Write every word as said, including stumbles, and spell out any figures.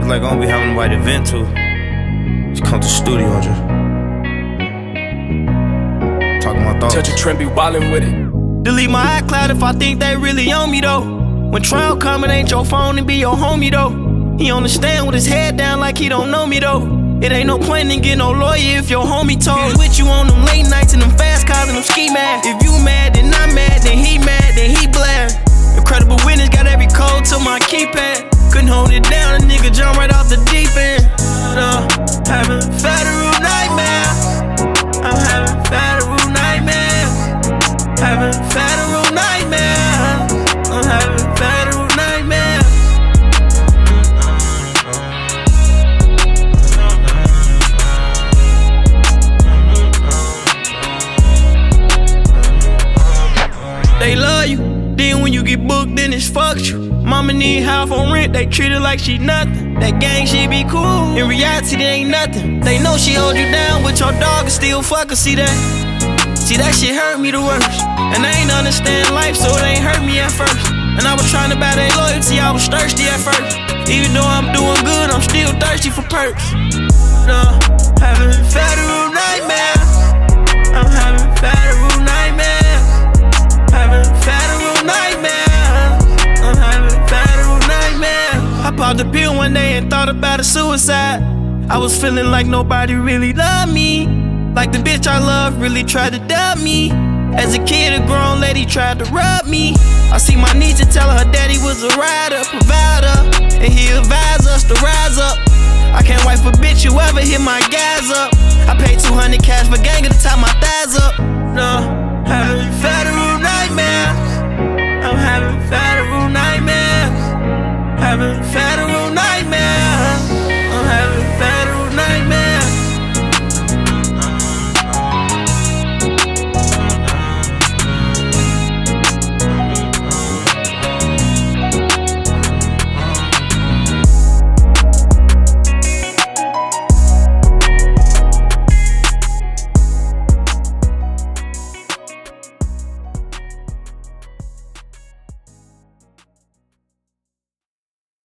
like I don't be having nobody to vent to. Just come to the studio and just talking my thoughts. Touch a trend, be wildin' with it. Delete my iCloud if I think they really on me though. When trial come, it ain't your phone and be your homie though. He understand with his head down like he don't know me though. It ain't no point in getting no lawyer if your homie told. He with you on them late nights and them fast cars and them ski mad. If you mad, then I'm mad, then he mad, then he blast. Incredible witness, got every code to my keypad. Couldn't hold it down, a nigga jump right off the deep end. Uh, having federal nightmares. I'm having federal nightmares. Having federal nightmares. I'm having federal nightmares. They love you, then when you get booked, then it's fucked you. Mama need half on rent, they treat her like she nothing. That gang shit be cool, in reality they ain't nothing. They know she hold you down, but your dog is still fuck her, see that? See that shit hurt me the worst. And I ain't understand life, so it ain't hurt me at first. And I was trying to buy their loyalty, I was thirsty at first. Even though I'm doing good, I'm still thirsty for perks. No, having federal nightmares. I'm having federal nightmares. Having federal nightmares. I'm having federal nightmares. I popped a pill one day and thought about a suicide. I was feeling like nobody really loved me. Like the bitch I love really tried to dub me. As a kid, a grown lady tried to rub me. I see my niece and tell her her daddy was a rider, provider, and he advised us to rise up. I can't wipe a bitch who ever hit my gas up. I paid two hundred cash for gang to tie my thighs up. No, having federal nightmares. I'm having federal nightmares. Having federal